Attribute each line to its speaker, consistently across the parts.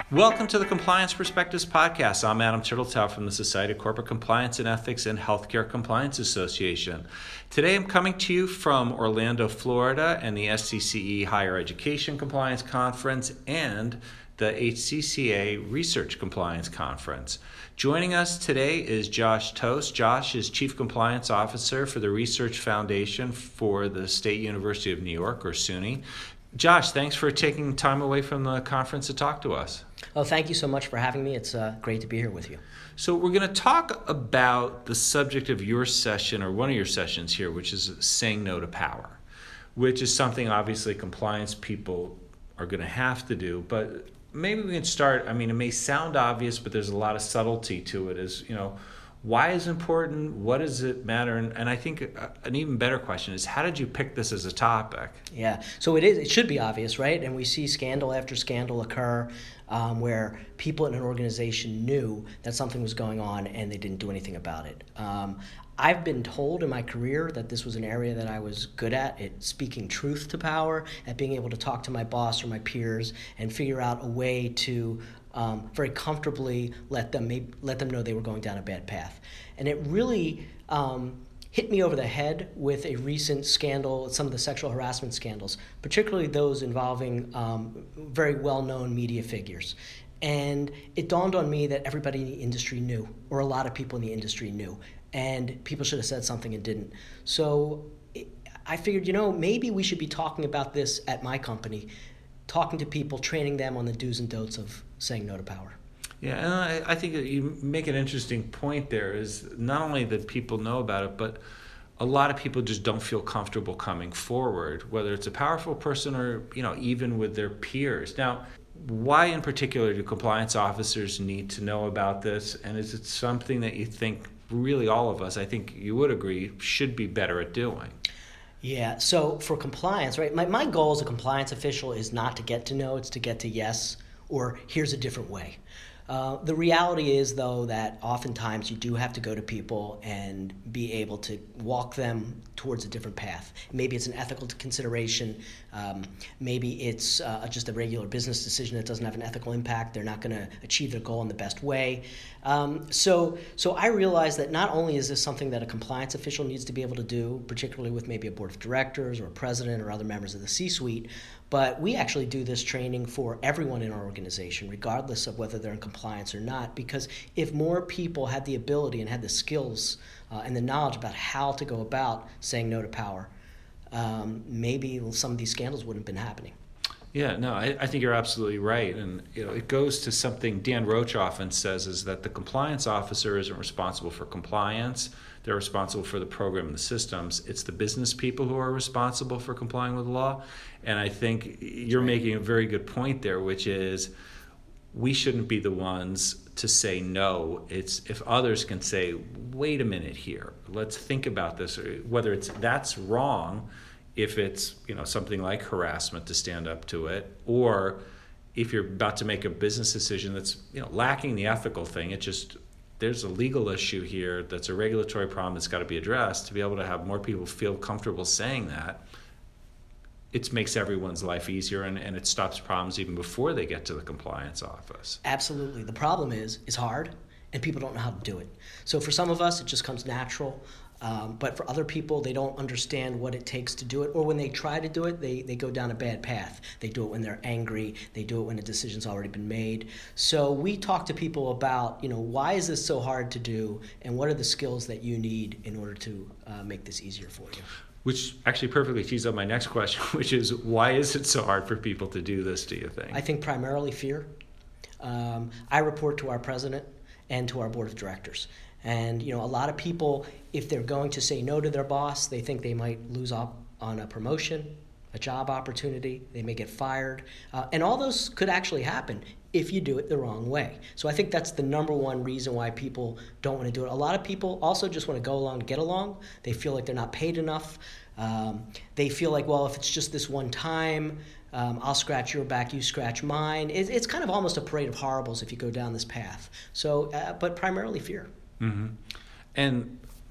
Speaker 1: Welcome to the Compliance Perspectives Podcast. I'm Adam Turtletaub from the Society of Corporate Compliance and Ethics and Healthcare Compliance Association. Today I'm coming to you from Orlando, Florida, and the SCCE Higher Education Compliance Conference and the HCCA Research Compliance Conference. Joining us today is Josh Tost. Josh is Chief Compliance Officer for the Research Foundation for the State University of New York, or SUNY. Josh, thanks for taking time away from the conference to talk to us.
Speaker 2: Oh, thank you so much for having me. It's great to be here with you.
Speaker 1: So we're going to talk about the subject of your session, or one of your sessions here, which is saying no to power, which is something obviously compliance people are going to have to do. But maybe we can start, it may sound obvious, but there's a lot of subtlety to it, why is it important? What does it matter? And I think an even better question is, how did you pick this as a topic?
Speaker 2: Yeah, so it should be obvious, right? And we see scandal after scandal occur where people in an organization knew that something was going on and they didn't do anything about it. I've been told in my career that this was an area that I was good at speaking truth to power, at being able to talk to my boss or my peers and figure out a way to very comfortably let them know they were going down a bad path. And it really hit me over the head with a recent scandal, some of the sexual harassment scandals, particularly those involving very well-known media figures. And it dawned on me that everybody in the industry knew, or a lot of people in the industry knew, and people should have said something and didn't. So I figured, maybe we should be talking about this at my company, talking to people, training them on the do's and don'ts of saying no to power.
Speaker 1: Yeah, and I think that you make an interesting point there, is not only that people know about it, but a lot of people just don't feel comfortable coming forward, whether it's a powerful person or, even with their peers. Now, why in particular do compliance officers need to know about this? And is it something that you think really all of us, I think you would agree, should be better at doing?
Speaker 2: Yeah, so for compliance, right, my goal as a compliance official is not to get to no, it's to get to yes, or here's a different way. The reality is, though, that oftentimes you do have to go to people and be able to walk them towards a different path. Maybe it's an ethical consideration. Maybe it's just a regular business decision that doesn't have an ethical impact. They're not going to achieve their goal in the best way. So I realize that not only is this something that a compliance official needs to be able to do, particularly with maybe a board of directors or a president or other members of the C-suite, but we actually do this training for everyone in our organization, regardless of whether they're in compliance or not, because if more people had the ability and had the skills and the knowledge about how to go about saying no to power, maybe some of these scandals wouldn't have been happening.
Speaker 1: Yeah, no, I think you're absolutely right. And it goes to something Dan Roach often says, is that the compliance officer isn't responsible for compliance. They're responsible for the program and the systems. It's the business people who are responsible for complying with the law. And I think you're making a very good point there, which is we shouldn't be the ones to say no. It's if others can say, wait a minute here, let's think about this, or whether that's wrong, if it's something like harassment, to stand up to it, or if you're about to make a business decision that's lacking the ethical thing, there's a legal issue here that's a regulatory problem that's got to be addressed. To be able to have more people feel comfortable saying that, it makes everyone's life easier, and it stops problems even before they get to the compliance office.
Speaker 2: Absolutely. The problem is it's hard, and people don't know how to do it. So for some of us, it just comes natural. But for other people, they don't understand what it takes to do it, or when they try to do it, they go down a bad path. They do it when they're angry. They do it when a decision's already been made. So we talk to people about, why is this so hard to do, and what are the skills that you need in order to make this easier for you?
Speaker 1: Which actually perfectly tees up my next question, which is, why is it so hard for people to do this, do you think?
Speaker 2: I think primarily fear. I report to our president and to our board of directors. And, a lot of people, if they're going to say no to their boss, they think they might lose out on a promotion, a job opportunity, they may get fired. And all those could actually happen if you do it the wrong way. So I think that's the number one reason why people don't want to do it. A lot of people also just want to go along and get along. They feel like they're not paid enough. They feel like, well, if it's just this one time, I'll scratch your back, you scratch mine. It's kind of almost a parade of horribles if you go down this path. So, but primarily fear.
Speaker 1: Mm-hmm. And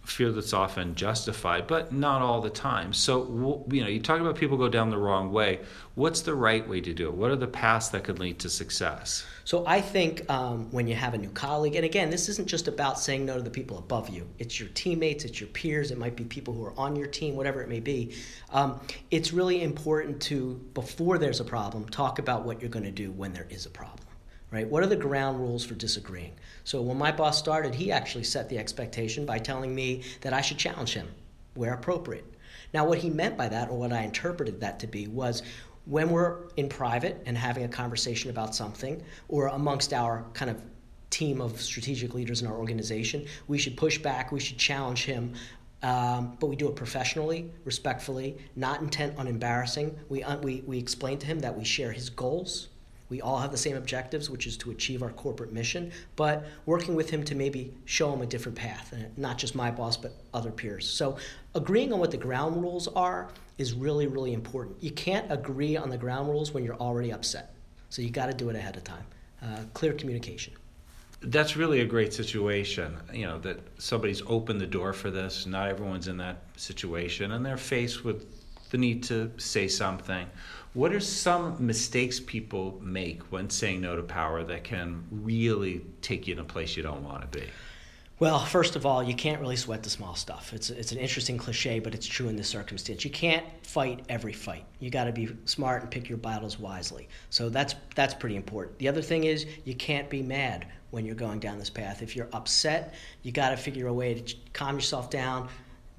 Speaker 1: fear that's often justified, but not all the time. So, you talk about people go down the wrong way. What's the right way to do it? What are the paths that could lead to success?
Speaker 2: So I think when you have a new colleague, and again, this isn't just about saying no to the people above you. It's your teammates, it's your peers, it might be people who are on your team, whatever it may be. It's really important to, before there's a problem, talk about what you're going to do when there is a problem. Right? What are the ground rules for disagreeing? So when my boss started, he actually set the expectation by telling me that I should challenge him where appropriate. Now, what he meant by that, or what I interpreted that to be, was when we're in private and having a conversation about something, or amongst our kind of team of strategic leaders in our organization, we should push back, we should challenge him, but we do it professionally, respectfully, not intent on embarrassing. We explain to him that we share his goals. We all have the same objectives, which is to achieve our corporate mission, but working with him to maybe show him a different path, and not just my boss, but other peers. So agreeing on what the ground rules are is really, really important. You can't agree on the ground rules when you're already upset. So you got to do it ahead of time. Clear communication.
Speaker 1: That's really a great situation, that somebody's opened the door for this. Not everyone's in that situation, and they're faced with the need to say something. What are some mistakes people make when saying no to power that can really take you in a place you don't want to be?
Speaker 2: Well, first of all, you can't really sweat the small stuff. It's an interesting cliche, but it's true in this circumstance. You can't fight every fight. You got to be smart and pick your battles wisely. So that's pretty important. The other thing is you can't be mad when you're going down this path. If you're upset, you got to figure a way to calm yourself down,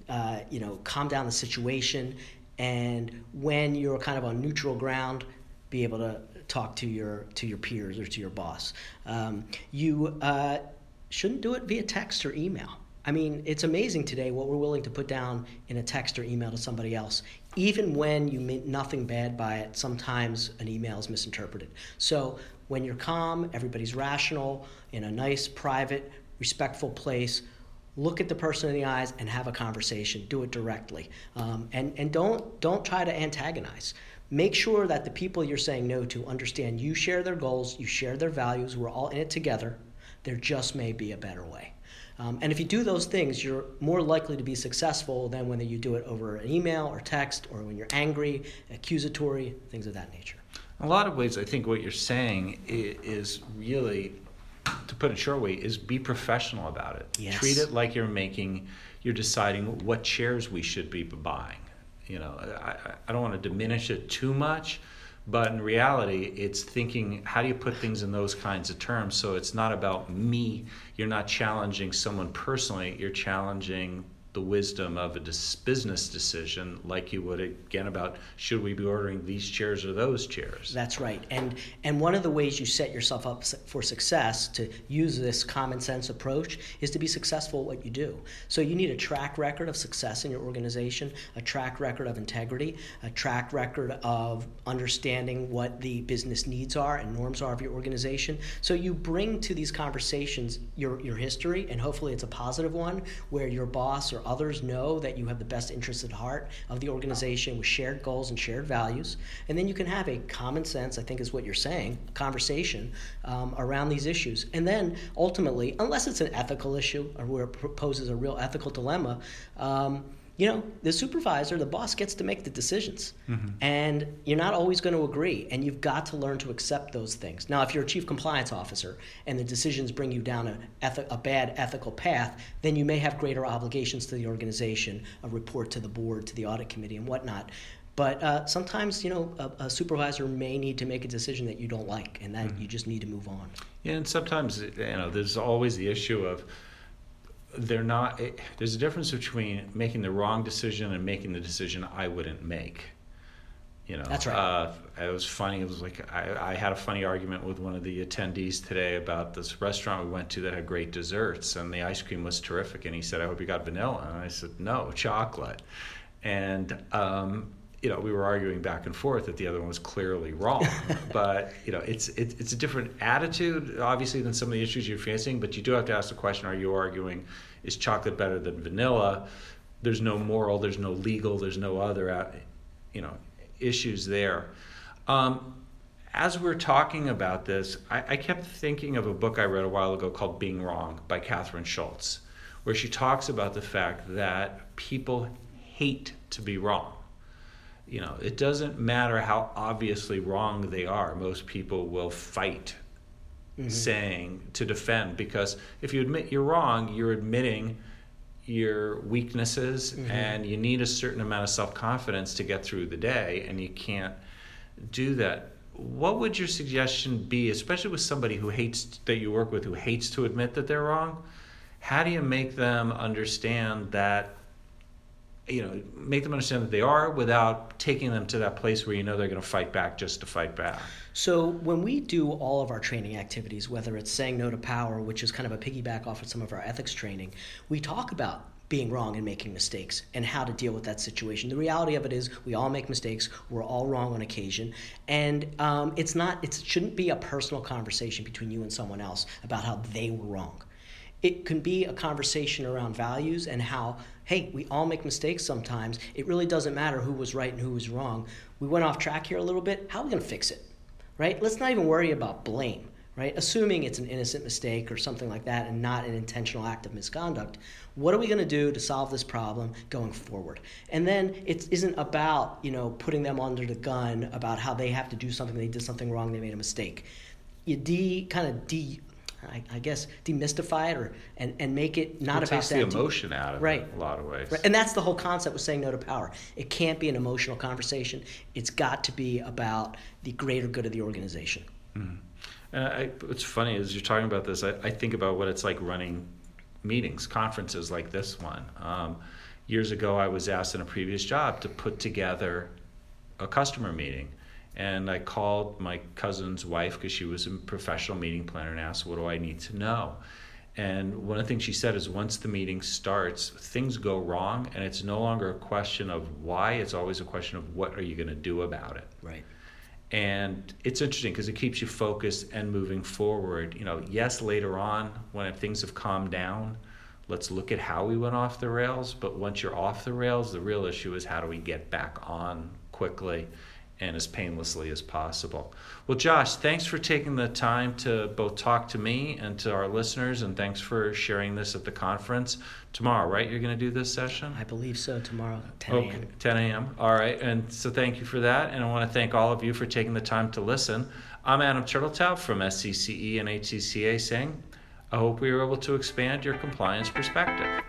Speaker 2: calm down the situation. And when you're kind of on neutral ground, be able to talk to your peers or to your boss. You shouldn't do it via text or email. I mean, it's amazing today what we're willing to put down in a text or email to somebody else. Even when you meant nothing bad by it, sometimes an email is misinterpreted. So when you're calm, everybody's rational, in a nice, private, respectful place, look at the person in the eyes and have a conversation. Do it directly. And don't try to antagonize. Make sure that the people you're saying no to understand you share their goals, you share their values, we're all in it together. There just may be a better way. And if you do those things, you're more likely to be successful than when you do it over an email or text, or when you're angry, accusatory, things of that nature.
Speaker 1: In a lot of ways, I think what you're saying is really, to put it short way, is be professional about it.
Speaker 2: Yes.
Speaker 1: Treat it like you're deciding what chairs we should be buying. I don't want to diminish it too much, but in reality, it's thinking, how do you put things in those kinds of terms? So it's not about me. You're not challenging someone personally. You're challenging the wisdom of a business decision, like you would, again, about should we be ordering these chairs or those chairs.
Speaker 2: That's right. And one of the ways you set yourself up for success, to use this common sense approach, is to be successful at what you do. So you need a track record of success in your organization, a track record of integrity, a track record of understanding what the business needs are and norms are of your organization. So you bring to these conversations your history, and hopefully it's a positive one, where your boss or others know that you have the best interests at heart of the organization with shared goals and shared values. And then you can have a common sense, I think is what you're saying, conversation around these issues. And then ultimately, unless it's an ethical issue or where it poses a real ethical dilemma, the supervisor, the boss, gets to make the decisions. Mm-hmm. And you're not always going to agree, and you've got to learn to accept those things. Now, if you're a chief compliance officer and the decisions bring you down a bad ethical path, then you may have greater obligations to the organization, a report to the board, to the audit committee, and whatnot. But sometimes, a supervisor may need to make a decision that you don't like, and that mm-hmm. you just need to move on.
Speaker 1: Yeah, and sometimes, there's always the issue of there's a difference between making the wrong decision and making the decision I wouldn't make.
Speaker 2: That's right.
Speaker 1: It was funny. It was like I had a funny argument with one of the attendees today about this restaurant we went to that had great desserts, and the ice cream was terrific. And he said, "I hope you got vanilla." And I said, "No, chocolate." And we were arguing back and forth that the other one was clearly wrong. But it's a different attitude, obviously, than some of the issues you're facing. But you do have to ask the question: are you arguing, is chocolate better than vanilla? There's no moral, there's no legal, there's no other, issues there. As we're talking about this, I kept thinking of a book I read a while ago called Being Wrong by Catherine Schultz, where she talks about the fact that people hate to be wrong. You know, it doesn't matter how obviously wrong they are. Most people will fight saying to defend, because if you admit you're wrong, you're admitting your weaknesses, and you need a certain amount of self-confidence to get through the day, and you can't do that. What would your suggestion be, especially with somebody who hates, that you work with, who hates to admit that they're wrong? How do you make them understand that, make them understand that they are, without taking them to that place where they're going to fight back just to fight back?
Speaker 2: So when we do all of our training activities, whether it's saying no to power, which is kind of a piggyback off of some of our ethics training, we talk about being wrong and making mistakes and how to deal with that situation. The reality of it is we all make mistakes. We're all wrong on occasion. And it shouldn't be a personal conversation between you and someone else about how they were wrong. It can be a conversation around values and how, hey, we all make mistakes sometimes. It really doesn't matter who was right and who was wrong. We went off track here a little bit. How are we going to fix it? Right? Let's not even worry about blame, right? Assuming it's an innocent mistake or something like that and not an intentional act of misconduct. What are we going to do to solve this problem going forward? And then it isn't about, putting them under the gun about how they have to do something, they did something wrong, they made a mistake. You demystify it and make it not about that.
Speaker 1: It takes the emotion out of it in a lot of ways.
Speaker 2: Right. And that's the whole concept with saying no to power. It can't be an emotional conversation. It's got to be about the greater good of the organization.
Speaker 1: Mm-hmm. And what's funny is you're talking about this, I think about what it's like running meetings, conferences like this one. Years ago, I was asked in a previous job to put together a customer meeting. And I called my cousin's wife, because she was a professional meeting planner, and asked, what do I need to know? And one of the things she said is, once the meeting starts, things go wrong, and it's no longer a question of why, it's always a question of what are you going to do about it.
Speaker 2: Right.
Speaker 1: And it's interesting because it keeps you focused and moving forward. Yes, later on, when things have calmed down, let's look at how we went off the rails. But once you're off the rails, the real issue is how do we get back on quickly and as painlessly as possible. Well, Josh, thanks for taking the time to both talk to me and to our listeners, and thanks for sharing this at the conference. Tomorrow, right? You're going to do this session?
Speaker 2: I believe so, tomorrow, 10 a.m.
Speaker 1: Okay, 10 a.m. All right, and so thank you for that, and I want to thank all of you for taking the time to listen. I'm Adam Turteltaub from SCCE and HCCA saying, I hope we were able to expand your compliance perspective.